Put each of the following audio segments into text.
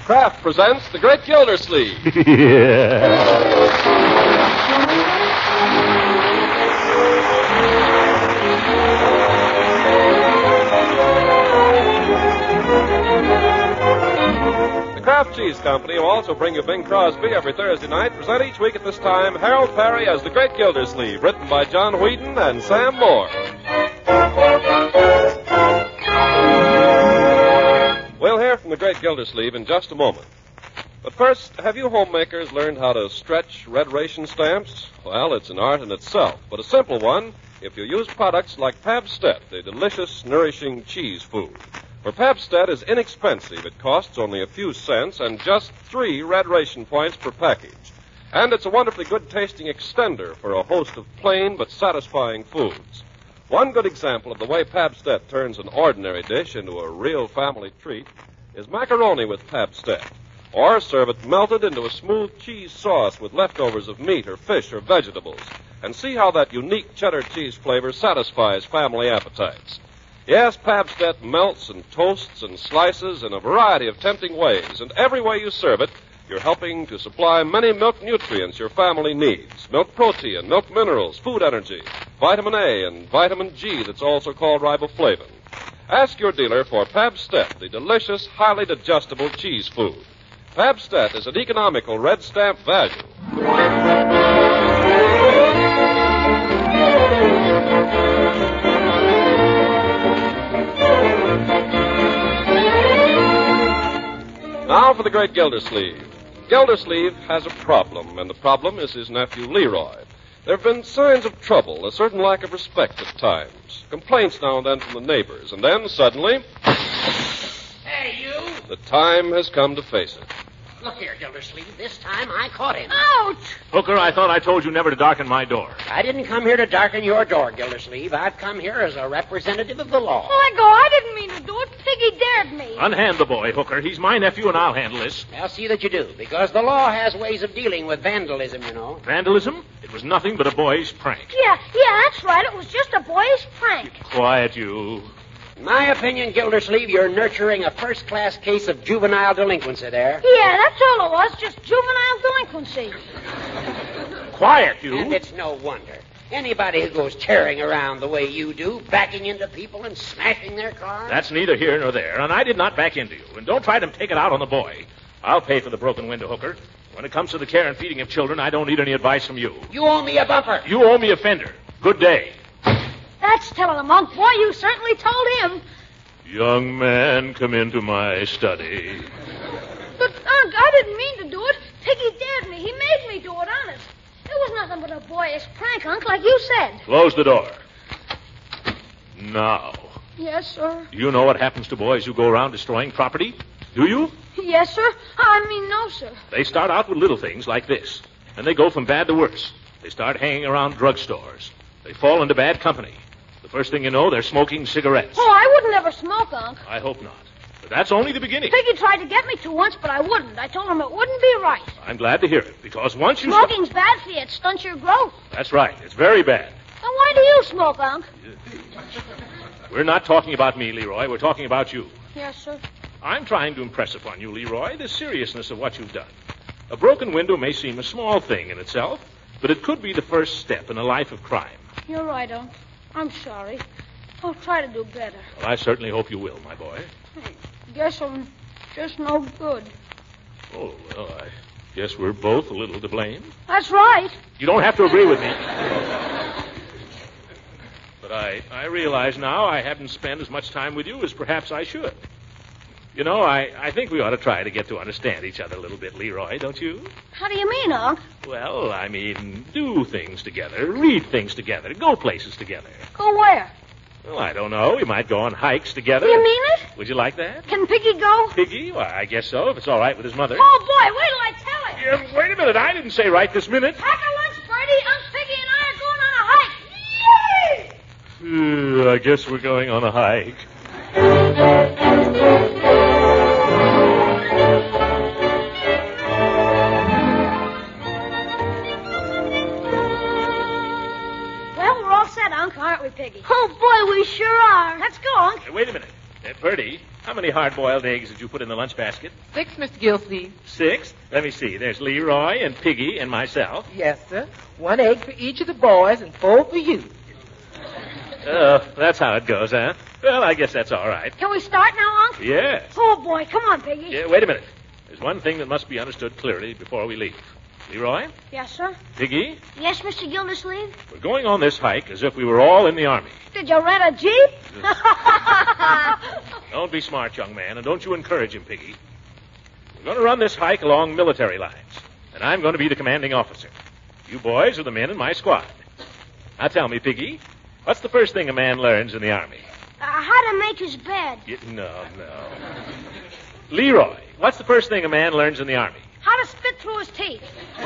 Kraft presents The Great Gildersleeve. The Kraft Cheese Company will also bring you Bing Crosby every Thursday night. Present each week at this time Harold Perry as The Great Gildersleeve, written by John Whedon and Sam Moore. We'll hear from The Great Gildersleeve in just a moment. But first, have you homemakers learned how to stretch red ration stamps? Well, it's an art in itself, but a simple one if you use products like Pabstet, the delicious, nourishing cheese food. For Pabstet is inexpensive. It costs only a few cents and just 3 red ration points per package. And it's a wonderfully good-tasting extender for a host of plain but satisfying foods. One good example of the way Pabstet turns an ordinary dish into a real family treat is macaroni with Pabstet. Or serve it melted into a smooth cheese sauce with leftovers of meat or fish or vegetables. And see how that unique cheddar cheese flavor satisfies family appetites. Yes, Pabstet melts and toasts and slices in a variety of tempting ways. And every way you serve it, you're helping to supply many milk nutrients your family needs. Milk protein, milk minerals, food energy, vitamin A and vitamin G that's also called riboflavin. Ask your dealer for Pabstet, the delicious, highly digestible cheese food. Pabstet is an economical red stamp value. Now for the Great Gildersleeve. Gildersleeve has a problem, and the problem is his nephew Leroy. There have been signs of trouble, a certain lack of respect at times, complaints now and then from the neighbors, and then suddenly... Hey, you! The time has come to face it. Look here, Gildersleeve. This time I caught him. Ouch! Hooker, I thought I told you never to darken my door. I didn't come here to darken your door, Gildersleeve. I've come here as a representative of the law. Let go. I didn't mean to do it. Piggy dared me. Unhand the boy, Hooker. He's my nephew, and I'll handle this. I'll see that you do, because the law has ways of dealing with vandalism, you know. Vandalism? It was nothing but a boy's prank. Yeah, that's right. It was just a boyish prank. Quiet, you. In my opinion, Gildersleeve, you're nurturing a first-class case of juvenile delinquency there. Yeah, that's all it was. Just juvenile delinquency. Quiet, you. And it's no wonder. Anybody who goes tearing around the way you do, backing into people and smashing their cars... That's neither here nor there, and I did not back into you. And don't try to take it out on the boy. I'll pay for the broken window, Hooker. When it comes to the care and feeding of children, I don't need any advice from you. You owe me a bumper. You owe me a fender. Good day. That's telling him, Unc. Boy, you certainly told him. Young man, come into my study. But, Unc, I didn't mean to do it. Piggy dared me. He made me do it, honest. It was nothing but a boyish prank, Unc, like you said. Close the door. Now, Yes, sir. you know what happens to boys who go around destroying property? Do you? Yes, sir. I mean, no, sir. They start out with little things like this, and they go from bad to worse. They start hanging around drugstores. They fall into bad company. The first thing you know, they're smoking cigarettes. Oh, I wouldn't ever smoke, Unc. I hope not. But that's only the beginning. Piggy tried to get me to once, but I wouldn't. I told him it wouldn't be right. I'm glad to hear it, because once you... Smoking's bad for you. It stunts your growth. That's right. It's very bad. Then why do you smoke, Unc? We're not talking about me, Leroy. We're talking about you. Yes, sir. I'm trying to impress upon you, Leroy, the seriousness of what you've done. A broken window may seem a small thing in itself, but it could be the first step in a life of crime. You're right, Unc. I'm sorry. I'll try to do better. Well, I certainly hope you will, my boy. Guess I'm just no good. Oh, well, I guess we're both a little to blame. That's right. You don't have to agree with me. But I realize now I haven't spent as much time with you as perhaps I should. You know, I think we ought to try to get to understand each other a little bit, Leroy, don't you? How do you mean, Unc? Well, I mean, do things together, read things together, go places together. Go where? Well, I don't know. We might go on hikes together. You mean it? Would you like that? Can Piggy go? Piggy? Why, I guess so, if it's all right with his mother. Oh, boy, wait till I tell him. Yeah, wait a minute. I didn't say right this minute. Pack a lunch, Bertie. Unc Piggy and I are going on a hike. Yay! I guess we're going on a hike. Well, we're all set, Unc, aren't we, Piggy? Oh, boy, we sure are. Let's go, Unc. Hey, wait a minute. Bertie, how many many hard-boiled eggs did you put in the lunch basket? 6, Mr. Gilsleeve. 6? Let me see. There's Leroy and Piggy and myself. Yes, sir. 1 egg for each of the boys and 4 for you. Oh, that's how it goes, huh? Well, I guess that's all right. Can we start now, Unc? Yes. Oh, boy, come on, Piggy. Yeah, wait a minute. There's one thing that must be understood clearly before we leave. Leroy? Yes, sir? Piggy? Yes, Mr. Gildersleeve? We're going on this hike as if we were all in the Army. Did you rent a Jeep? Don't be smart, young man, and don't you encourage him, Piggy. We're going to run this hike along military lines, and I'm going to be the commanding officer. You boys are the men in my squad. Now tell me, Piggy, what's the first thing a man learns in the Army? How to make his bed. No. Leroy, what's the first thing a man learns in the Army? How to spit through his teeth.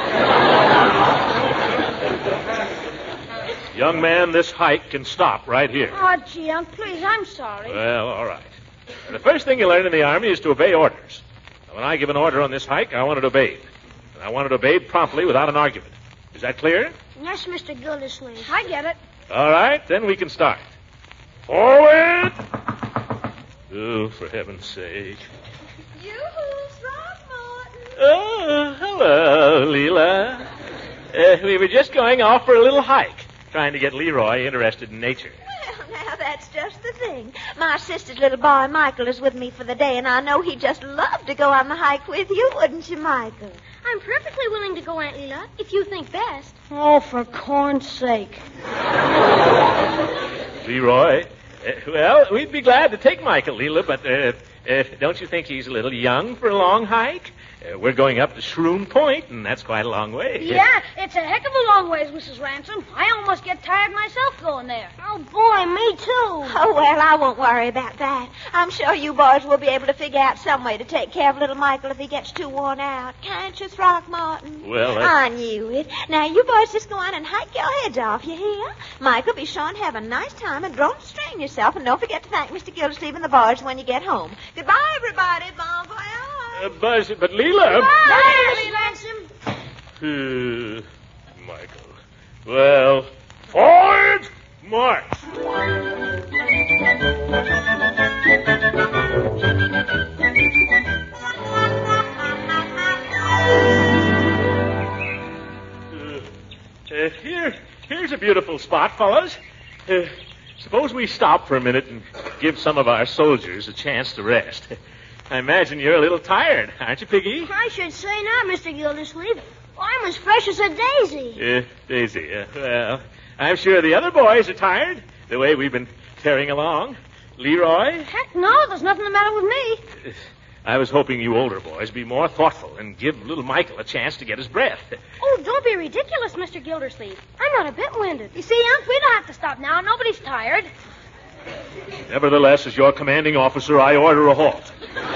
Young man, this hike can stop right here. Oh, gee, Unc, please, I'm sorry. Well, all right. The first thing you learn in the Army is to obey orders. Now, when I give an order on this hike, I want it obeyed. And I want it obeyed promptly without an argument. Is that clear? Yes, Mr. Gildersleeve. I get it. All right, then we can start. Forward! Oh, for heaven's sake. Yoo-hoo, Throckmorton. Oh, hello, Leela. We were just going off for a little hike, trying to get Leroy interested in nature. Well, now, that's just the thing. My sister's little boy, Michael, is with me for the day, and I know he'd just love to go on the hike with you, wouldn't you, Michael? I'm perfectly willing to go, Aunt Leela, if you think best. Oh, for corn's sake. Leroy, well, we'd be glad to take Michael, Leela, but don't you think he's a little young for a long hike? We're going up to Shroom Point, and that's quite a long way. Yeah, it's a heck of a long ways, Mrs. Ransom. I almost get tired myself going there. Oh, boy, me too. Oh, well, I won't worry about that. I'm sure you boys will be able to figure out some way to take care of little Michael if he gets too worn out. Can't you, Throckmorton? Well, I knew it. Now, you boys just go on and hike your heads off, you hear? Michael, be sure and have a nice time, and don't strain yourself, and don't forget to thank Mr. Gildersleeve and the boys when you get home. Goodbye, everybody. Bon voyage. But Leela... Bye, Mrs. Ransom. Michael. Well, forward, march. Here's a beautiful spot, fellas. Suppose we stop for a minute and give some of our soldiers a chance to rest. I imagine you're a little tired, aren't you, Piggy? I should say not, Mr. Gildersleeve. I'm as fresh as a daisy. Daisy. Well, I'm sure the other boys are tired, the way we've been tearing along. Leroy? Heck no, there's nothing the matter with me. I was hoping you older boys be more thoughtful and give little Michael a chance to get his breath. Oh, don't be ridiculous, Mr. Gildersleeve. I'm not a bit winded. You see, Unc, we don't have to stop now. Nobody's tired. Nevertheless, as your commanding officer, I order a halt.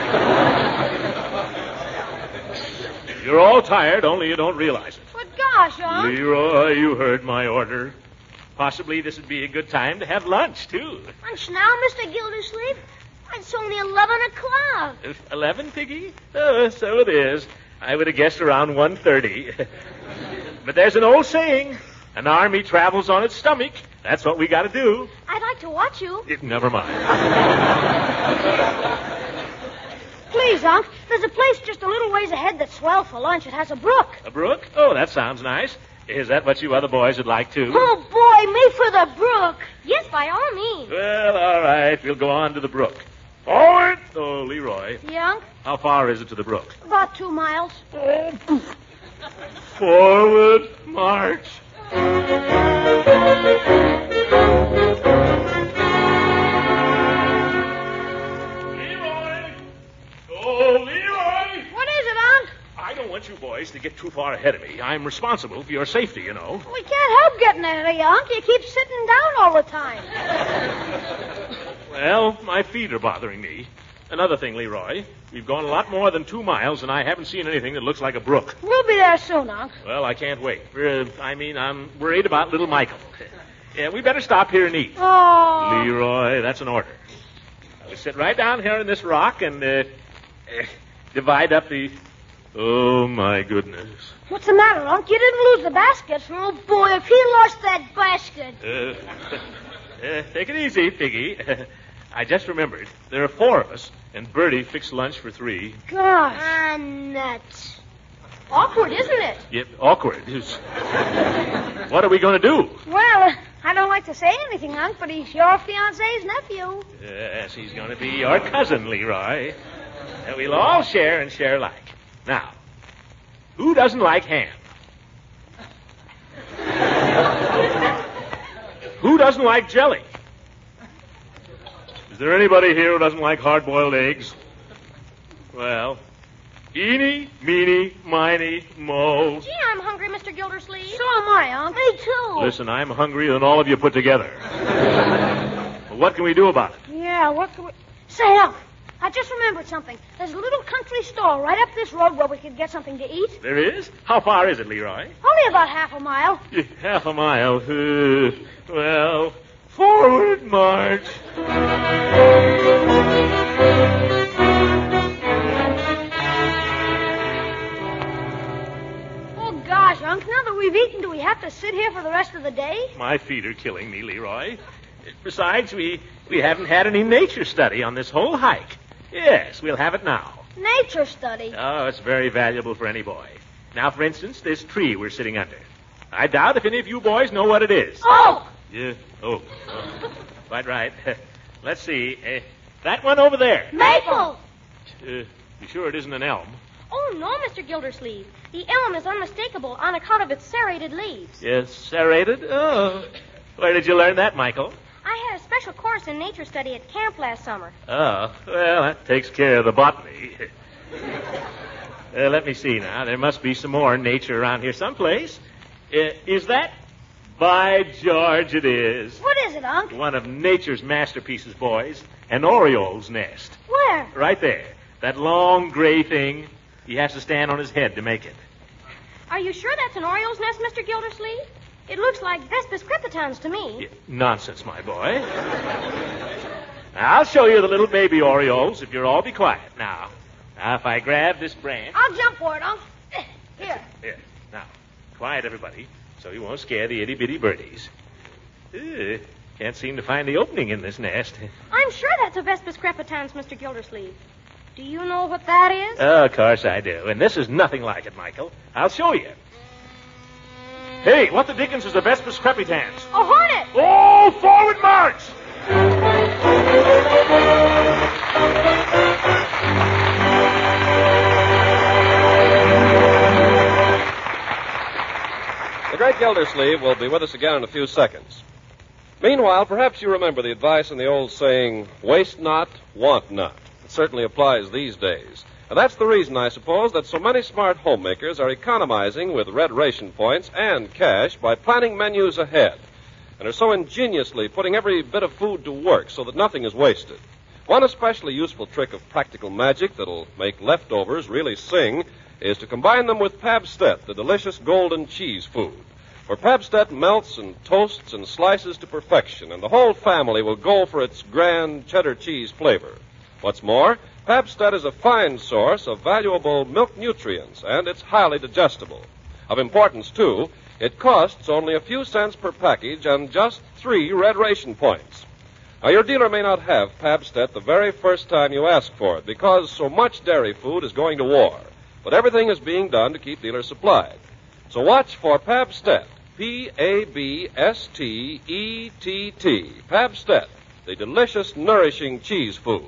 You're all tired, only you don't realize it. But gosh, Unc. Leroy, you heard my order. Possibly this would be a good time to have lunch, too. Lunch now, Mr. Gildersleeve? It's only 11 o'clock. 11, Piggy? Oh, so it is. I would have guessed around 1:30. But there's an old saying, an army travels on its stomach. That's what we got to do. I'd like to watch you. Never mind. Please, Unc, there's a place just a little ways ahead that's swell for lunch. It has a brook. A brook? Oh, that sounds nice. Is that what you other boys would like, too? Oh, boy, me for the brook. Yes, by all means. Well, all right. We'll go on to the brook. Forward! Oh, Leroy. Yeah, Unc? How far is it to the brook? About 2 miles. Forward, march. Leroy! Oh, Leroy! What is it, Unc? I don't want you boys to get too far ahead of me. I'm responsible for your safety, you know. We can't help getting ahead of you, Unc. You keep sitting down all the time. Well, my feet are bothering me. Another thing, Leroy. We've gone a lot more than 2 miles, and I haven't seen anything that looks like a brook. We'll be there soon, Unc. Well, I can't wait. I'm worried about little Michael. Yeah, we better stop here and eat. Oh. Leroy, that's an order. We'll sit right down here in this rock and divide up the... Oh, my goodness. What's the matter, Unc? You didn't lose the basket. Oh, boy, if he lost that basket. Take it easy, Piggy. I just remembered. There are 4 of us, and Bertie fixed lunch for 3. Gosh. Nuts. Awkward, isn't it? Yep, awkward. What are we going to do? Well, I don't like to say anything, Unc, but he's your fiancé's nephew. Yes, he's going to be your cousin, Leroy. And we'll all share and share alike. Now, who doesn't like ham? Who doesn't like jelly? Is there anybody here who doesn't like hard-boiled eggs? Well, eeny, meeny, miny, mo. Gee, I'm hungry, Mr. Gildersleeve. So am I, Unc. Me too. Listen, I'm hungrier than all of you put together. Well, what can we do about it? Yeah, what can we... Say, Unc, I just remembered something. There's a little country store right up this road where we could get something to eat. There is? How far is it, Leroy? Only about half a mile. Half a mile. Well, forward march. Oh, gosh, Unc, now that we've eaten, do we have to sit here for the rest of the day? My feet are killing me, Leroy. Besides, we haven't had any nature study on this whole hike. Yes, we'll have it now. Nature study. Oh, it's very valuable for any boy. Now, for instance, this tree we're sitting under. I doubt if any of you boys know what it is. Oh! Yeah. Oh. Quite right. Let's see. That one over there. Maple! You sure it isn't an elm? Oh, no, Mr. Gildersleeve. The elm is unmistakable on account of its serrated leaves. Yes, serrated? Oh. Where did you learn that, Michael? I had a special course in nature study at camp last summer. Oh, well, that takes care of the botany. Let me see now. There must be some more nature around here someplace. Is that? By George, it is. What is it, Unc? One of nature's masterpieces, boys. An oriole's nest. Where? Right there. That long gray thing. He has to stand on his head to make it. Are you sure that's an oriole's nest, Mr. Gildersleeve? It looks like Vespis crepitans to me. Yeah, nonsense, my boy. I'll show you the little baby orioles if you'll all be quiet. Now, if I grab this branch... I'll jump for it, Unc. Here. Here. Now, quiet, everybody, so you won't scare the itty-bitty birdies. Can't seem to find the opening in this nest. I'm sure that's a Vespis crepitans, Mr. Gildersleeve. Do you know what that is? Oh, of course I do. And this is nothing like it, Michael. I'll show you. Hey, what the dickens is the Vespis crepitans? A hornet! Oh, forward march! The great Gildersleeve will be with us again in a few seconds. Meanwhile, perhaps you remember the advice in the old saying, waste not, want not. It certainly applies these days. And that's the reason, I suppose, that so many smart homemakers are economizing with red ration points and cash by planning menus ahead, and are so ingeniously putting every bit of food to work so that nothing is wasted. One especially useful trick of practical magic that'll make leftovers really sing is to combine them with Pabstet, the delicious golden cheese food. For Pabstet melts and toasts and slices to perfection, and the whole family will go for its grand cheddar cheese flavor. What's more, Pabstet is a fine source of valuable milk nutrients, and it's highly digestible. Of importance, too, it costs only a few cents per package and just 3 red ration points. Now, your dealer may not have Pabstet the very first time you ask for it because so much dairy food is going to war, but everything is being done to keep dealers supplied. So watch for Pabstet, P-A-B-S-T-E-T-T, Pabstet, the delicious, nourishing cheese food.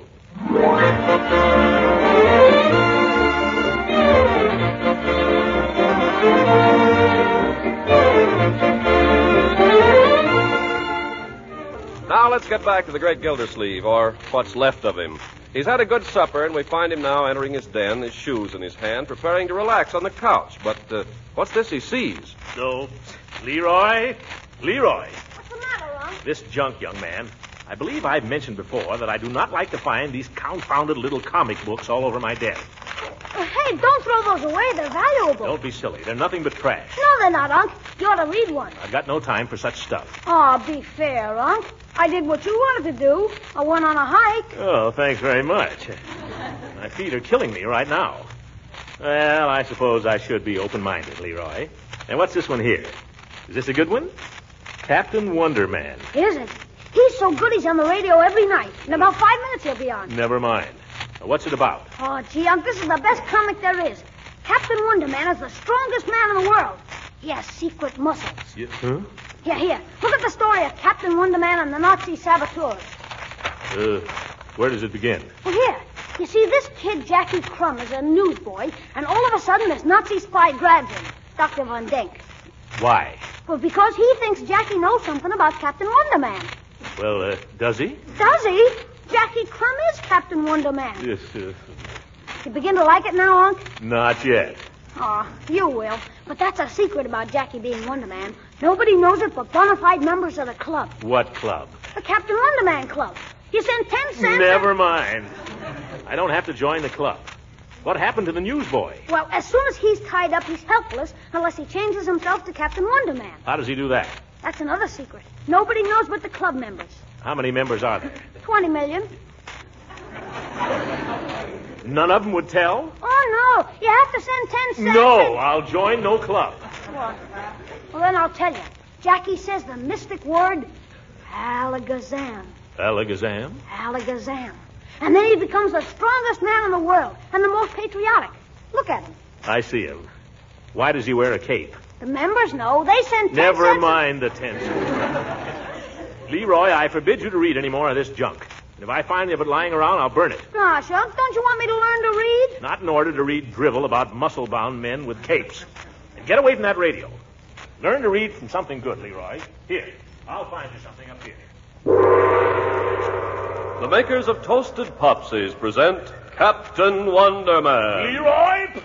Now let's get back to the great Gildersleeve, or what's left of him. He's had a good supper, and we find him now entering his den, his shoes in his hand, preparing to relax on the couch. But what's this he sees? No. Leroy? What's the matter, Unc? This junk, young man. I believe I've mentioned before that I do not like to find these confounded little comic books all over my desk. Hey, don't throw those away. They're valuable. Don't be silly. They're nothing but trash. No, they're not, Unc. You ought to read one. I've got no time for such stuff. Oh, be fair, Unc. I did what you wanted to do. I went on a hike. Oh, thanks very much. My feet are killing me right now. Well, I suppose I should be open-minded, Leroy. And what's this one here? Is this a good one? Captain Wonderman. Is it? He's so good he's on the radio every night. In about 5 minutes he'll be on. Never mind. Now, what's it about? Oh, gee, Unc, this is the best comic there is. Captain Wonder Man is the strongest man in the world. He has secret muscles. Huh? Here. Look at the story of Captain Wonder Man and the Nazi saboteurs. Where does it begin? Well, here. You see, this kid, Jackie Crumb, is a newsboy, and all of a sudden this Nazi spy grabs him, Dr. Von Denk. Why? Well, because he thinks Jackie knows something about Captain Wonder Man. Well, does he? Does he? Jackie Crumb is Captain Wonder Man. Yes, You begin to like it now, Unc? not yet. Oh, you will. But that's a secret about Jackie being Wonder Man. Nobody knows it but bona fide members of the club. What club? The Captain Wonder Man Club. You send 10 cents... Never mind. I don't have to join the club. What happened to the newsboy? Well, as soon as he's tied up, he's helpless unless he changes himself to Captain Wonder Man. How does he do that? That's another secret. Nobody knows but the club members. How many members are there? 20 million. None of them would tell? Oh, no. You have to send 10 cents. No, I'll join no club. What? Well, then I'll tell you. Jackie says the mystic word, Alakazam. Alakazam? Alakazam. And then he becomes the strongest man in the world and the most patriotic. Look at him. I see him. Why does he wear a cape? The members know. They send 10 Never cents. mind the 10 cents. Leroy, I forbid you to read any more of this junk. And if I find any of it lying around, I'll burn it. Gosh, Unc, don't you want me to learn to read? Not in order to read drivel about muscle-bound men with capes. And get away from that radio. Learn to read from something good, Leroy. Here, I'll find you something up here. The makers of Toasted Popsies present Captain Wonder Man. Leroy!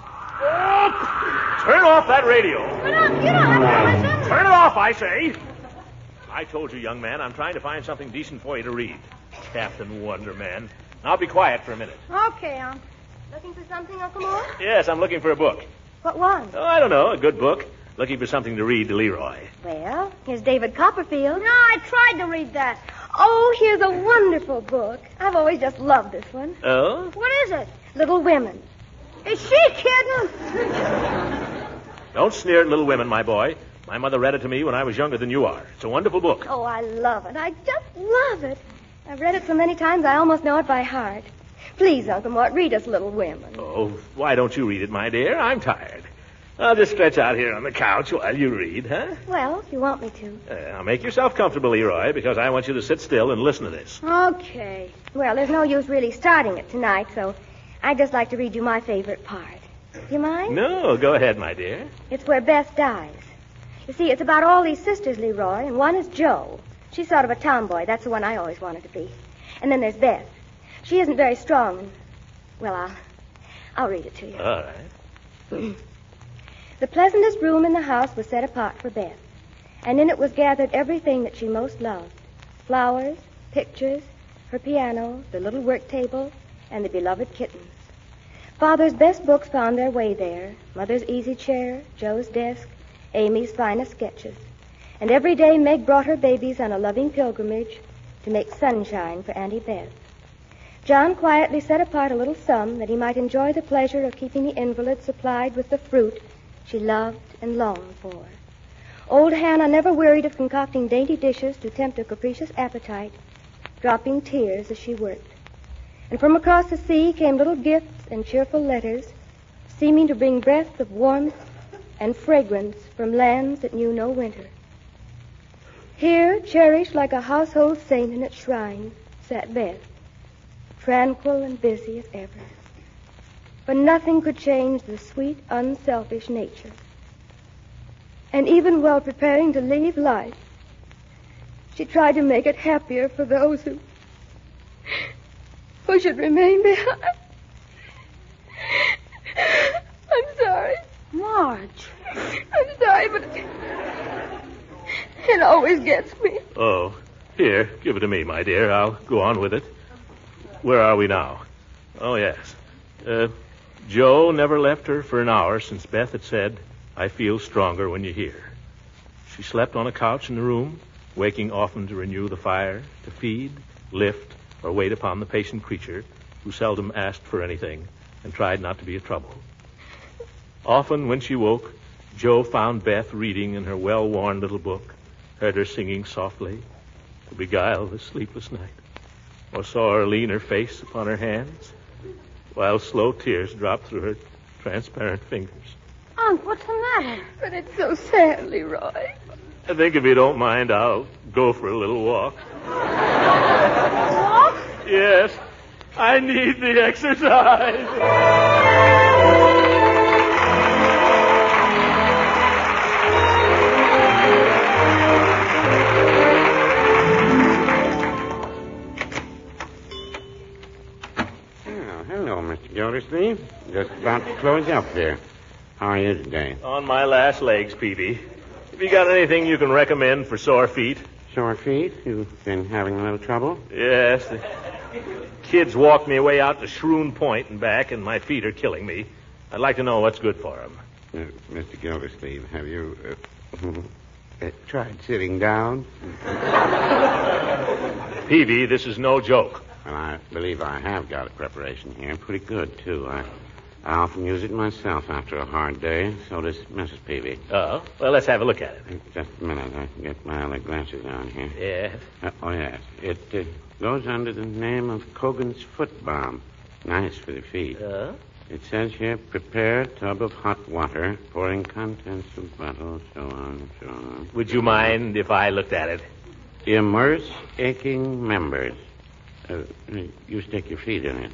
Turn off that radio. But, Unc, you don't have to listen. Turn it off, I say. I told you, young man, I'm trying to find something decent for you to read. Captain Wonder Man. Now be quiet for a minute. Okay, Unc. Looking for something, Uncle Mort? Yes, I'm looking for a book. What one? Oh, I don't know, a good book. Looking for something to read to Leroy. Well, here's David Copperfield. No, I tried to read that. Oh, here's a wonderful book. I've always just loved this one. Oh? What is it? Little Women. Is she kidding? Don't sneer at Little Women, my boy. My mother read it to me when I was younger than you are. It's a wonderful book. Oh, I love it. I just love it. I've read it so many times I almost know it by heart. Please, Uncle Mort, read us Little Women. Oh, why don't you read it, my dear? I'm tired. I'll just stretch out here on the couch while you read, huh? Well, if you want me to. Now, make yourself comfortable, Leroy, because I want you to sit still and listen to this. Okay. Well, there's no use really starting it tonight, so I'd just like to read you my favorite part. Do you mind? No, go ahead, my dear. It's where Beth dies. You see, it's about all these sisters, Leroy, and one is Jo. She's sort of a tomboy. That's the one I always wanted to be. And then there's Beth. She isn't very strong, and, well, I'll read it to you. All right. The pleasantest room in the house was set apart for Beth, and in it was gathered everything that she most loved. Flowers, pictures, her piano, the little work table, and the beloved kittens. Father's best books found their way there, Mother's easy chair, Joe's desk, Amy's finest sketches. And every day Meg brought her babies on a loving pilgrimage to make sunshine for Auntie Beth. John quietly set apart a little sum that he might enjoy the pleasure of keeping the invalid supplied with the fruit she loved and longed for. Old Hannah never wearied of concocting dainty dishes to tempt a capricious appetite, dropping tears as she worked. And from across the sea came little gifts and cheerful letters, seeming to bring breaths of warmth and fragrance from lands that knew no winter. Here, cherished like a household saint in its shrine, sat Beth, tranquil and busy as ever. But nothing could change the sweet, unselfish nature. And even while preparing to leave life, she tried to make it happier for those who should remain behind. I'm sorry. Marge. I'm sorry, but it always gets me. Oh, here, give it to me, my dear. I'll go on with it. Where are we now? Oh, yes. Joe never left her for an hour since Beth had said, "I feel stronger when you're here." She slept on a couch in the room, waking often to renew the fire, to feed, lift, or wait upon the patient creature who seldom asked for anything and tried not to be a trouble. Often when she woke, Joe found Beth reading in her well-worn little book, heard her singing softly, to beguile the sleepless night, or saw her lean her face upon her hands, while slow tears dropped through her transparent fingers. Unc, what's the matter? But it's so sad, Leroy. I think if you don't mind, I'll go for a little walk. Walk? Yes, I need the exercise. Hello, Mr. Gildersleeve. Just about to close up there. How are you today? On my last legs, Peavy. Have you got anything you can recommend for sore feet? Sore feet? You've been having a little trouble? Yes. The kids walked me away out to Shroon Point and back, and my feet are killing me. I'd like to know what's good for them. Mr. Gildersleeve, have you tried sitting down? Peavy, this is no joke. Well, I believe I have got a preparation here. Pretty good, too. I often use it myself after a hard day. So does Mrs. Peavy. Oh? Well, let's have a look at it. Just a minute. I can get my other glasses on here. Yes. Oh, yes. It goes under the name of Cogan's Foot Balm. Nice for the feet. It says here, prepare a tub of hot water, pouring contents of bottle, so on, so on. Would you mind if I looked at it? Immerse aching members. You stick your feet in it.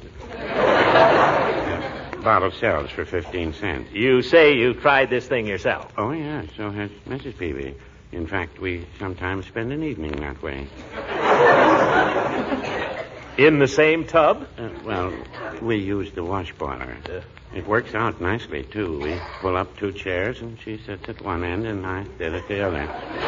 Bottle sells for 15 cents. You say you tried this thing yourself. Oh, yeah, so has Mrs. Peavy. In fact, we sometimes spend an evening that way. In the same tub? Well, we use the wash boiler. It works out nicely, too. We pull up 2 chairs, and she sits at one end, and I sit at the other.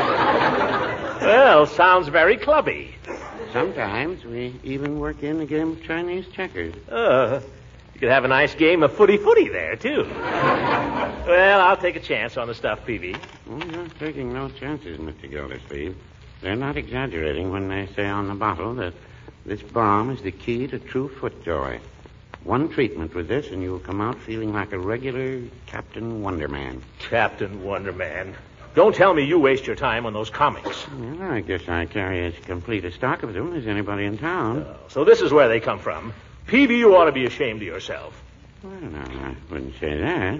Well, sounds very clubby. Sometimes we even work in a game of Chinese checkers. You could have a nice game of footy-footy there, too. Well, I'll take a chance on the stuff, Peavy. Oh, you're taking no chances, Mr. Gildersleeve. They're not exaggerating when they say on the bottle that this balm is the key to true foot joy. One treatment with this, and you'll come out feeling like a regular Captain Wonderman. Captain Wonderman. Don't tell me you waste your time on those comics. Well, I guess I carry as complete a stock of them as anybody in town. So this is where they come from. Peavy, you ought to be ashamed of yourself. Well, no, I wouldn't say that.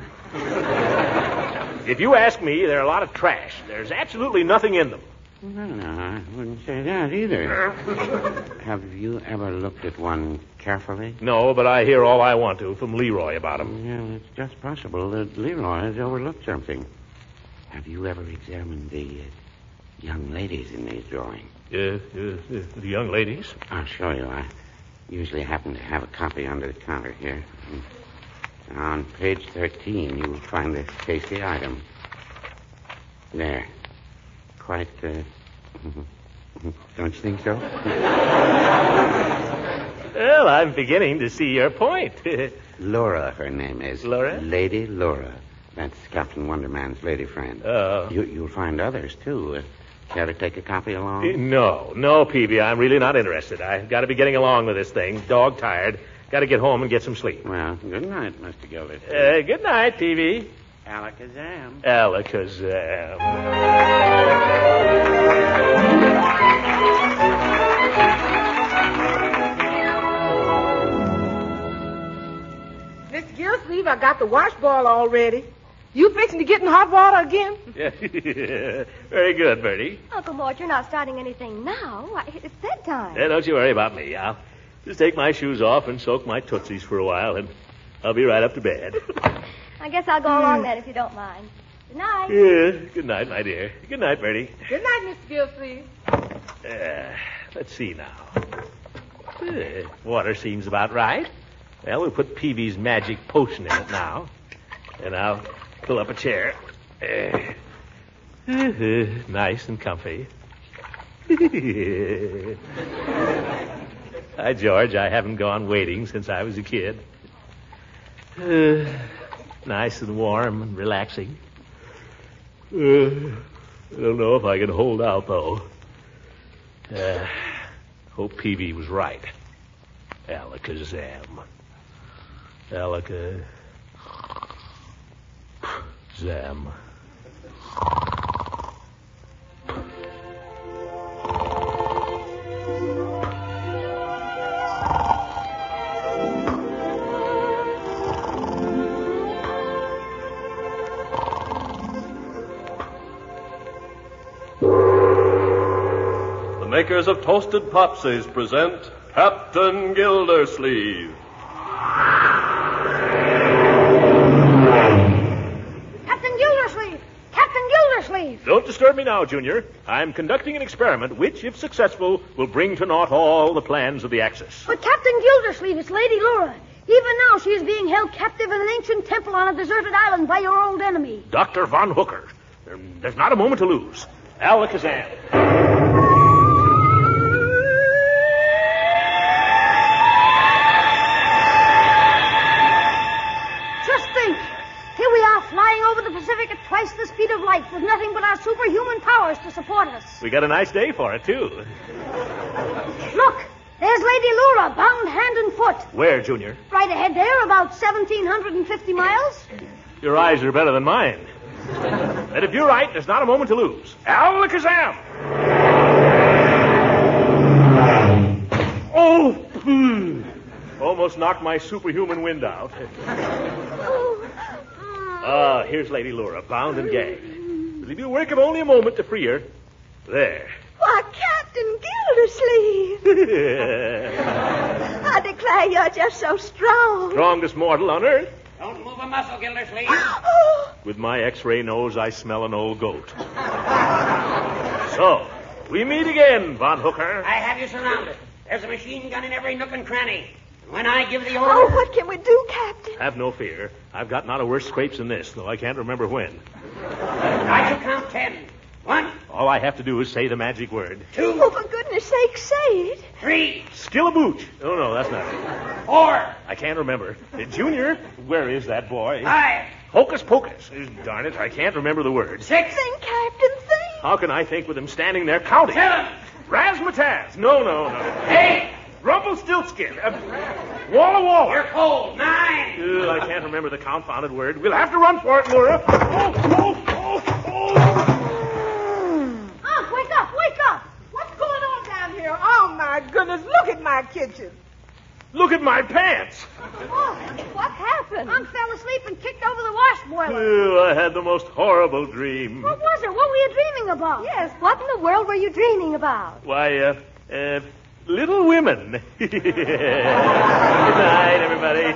If you ask me, they're a lot of trash. There's absolutely nothing in them. Well, no, I wouldn't say that either. Have you ever looked at one carefully? No, but I hear all I want to from Leroy about them. Yeah, it's just possible that Leroy has overlooked something. Have you ever examined the young ladies in these drawings? The young ladies? I'll show you. I usually happen to have a copy under the counter here. On page 13, you'll find this tasty item. There. Quite, don't you think so? Well, I'm beginning to see your point. Laura, her name is. Laura? Lady Laura. That's Captain Wonderman's lady friend. Oh. You'll find others, too. Care to take a copy along? No, Peavy. I'm really not interested. I've got to be getting along with this thing. Dog tired. Got to get home and get some sleep. Well, good night, Mr. Gildersleeve. Good night, Peavy. Alakazam. Alakazam. Mr. Gildersleeve, I got the wash ball already. You fixing to get in hot water again? Yeah. Very good, Bertie. Uncle Mort, you're not starting anything now. Why, it's bedtime. Yeah, don't you worry about me. I'll just take my shoes off and soak my tootsies for a while, and I'll be right up to bed. I guess I'll go along then if you don't mind. Good night. Yeah, good night, my dear. Good night, Bertie. Good night, Mr. Gildersleeve. Let's see now. Water seems about right. Well, we'll put Peavy's magic potion in it now. And I'll pull up a chair. Nice and comfy. Hi, George. I haven't gone wading since I was a kid. Nice and warm and relaxing. I don't know if I can hold out, though. Hope Peavy was right. Alakazam. Alakazam. makers of Toasted Popsies present Captain Gildersleeve. Captain Gildersleeve! Captain Gildersleeve! Don't disturb me now, Junior. I'm conducting an experiment which, if successful, will bring to naught all the plans of the Axis. But Captain Gildersleeve, it's Lady Laura. Even now she is being held captive in an ancient temple on a deserted island by your old enemy. Dr. Von Hooker. There's not a moment to lose. Alakazam. Just think. Here we are flying over the Pacific at twice the speed of light with nothing but our superhuman powers to support us. We got a nice day for it, too. Look, there's Lady Laura, bound hand and foot. Where, Junior? Right ahead there, about 1,750 miles. Your eyes are better than mine. And if you're right, there's not a moment to lose. Alakazam! Oh! Almost knocked my superhuman wind out. Here's Lady Laura, bound and gagged. It'll be a work of only a moment to free her. There. Why, Captain Gildersleeve. I declare you're just so strong. Strongest mortal on Earth. Don't move a muscle, Gildersleeve. With my X-ray nose, I smell an old goat. So, we meet again, Von Hooker. I have you surrounded. There's a machine gun in every nook and cranny. When I give the order... Oh, what can we do, Captain? Have no fear. I've got not a worse scrapes than this, though I can't remember when. I shall count 10. 1. All I have to do is say the magic word. 2. Oh, for goodness sake, say it. 3. Skillabooch. Oh, no, that's not it. 4. I can't remember. Junior, where is that boy? 5. Hocus pocus. Darn it, I can't remember the word. 6. Think, Captain, think. How can I think with him standing there counting? 7. Razzmatazz. No. 8. Rumpelstiltskin. Walla Walla. You're cold. 9. I can't remember the confounded word. We'll have to run for it, Laura. Oh. Unc, wake up! What's going on down here? Oh, my goodness, look at my kitchen. Look at my pants. Oh, what happened? Unc fell asleep and kicked over the wash boiler. Oh, I had the most horrible dream. What was it? What were you dreaming about? Yes, what in the world were you dreaming about? Why, Little Women. Good night, everybody.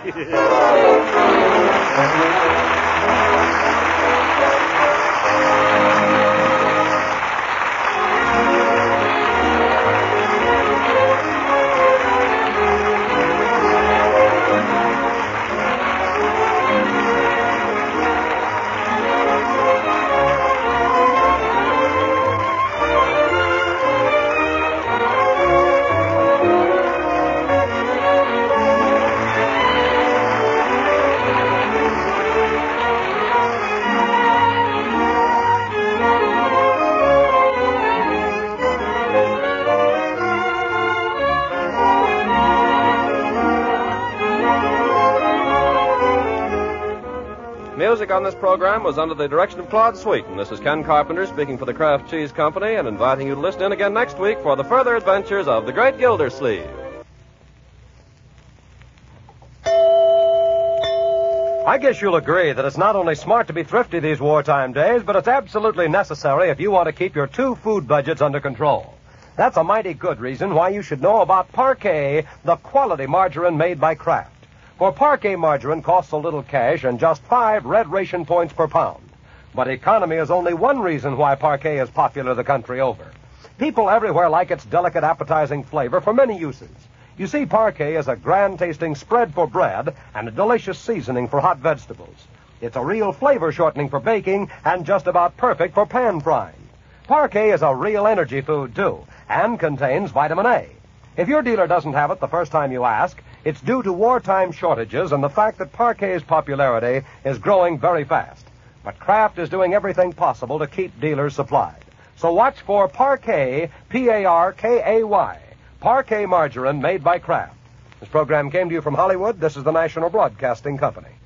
Music on this program was under the direction of Claude Sweeten. This is Ken Carpenter speaking for the Kraft Cheese Company and inviting you to listen in again next week for the further adventures of the Great Gildersleeve. I guess you'll agree that it's not only smart to be thrifty these wartime days, but it's absolutely necessary if you want to keep your two food budgets under control. That's a mighty good reason why you should know about Parquet, the quality margarine made by Kraft. For Parquet margarine costs a little cash and just 5 red ration points per pound. But economy is only one reason why Parquet is popular the country over. People everywhere like its delicate, appetizing flavor for many uses. You see, Parquet is a grand-tasting spread for bread and a delicious seasoning for hot vegetables. It's a real flavor shortening for baking and just about perfect for pan frying. Parquet is a real energy food, too, and contains vitamin A. If your dealer doesn't have it the first time you ask, it's due to wartime shortages and the fact that Parquet's popularity is growing very fast. But Kraft is doing everything possible to keep dealers supplied. So watch for Parquet, P-A-R-K-A-Y, Parquet margarine made by Kraft. This program came to you from Hollywood. This is the National Broadcasting Company.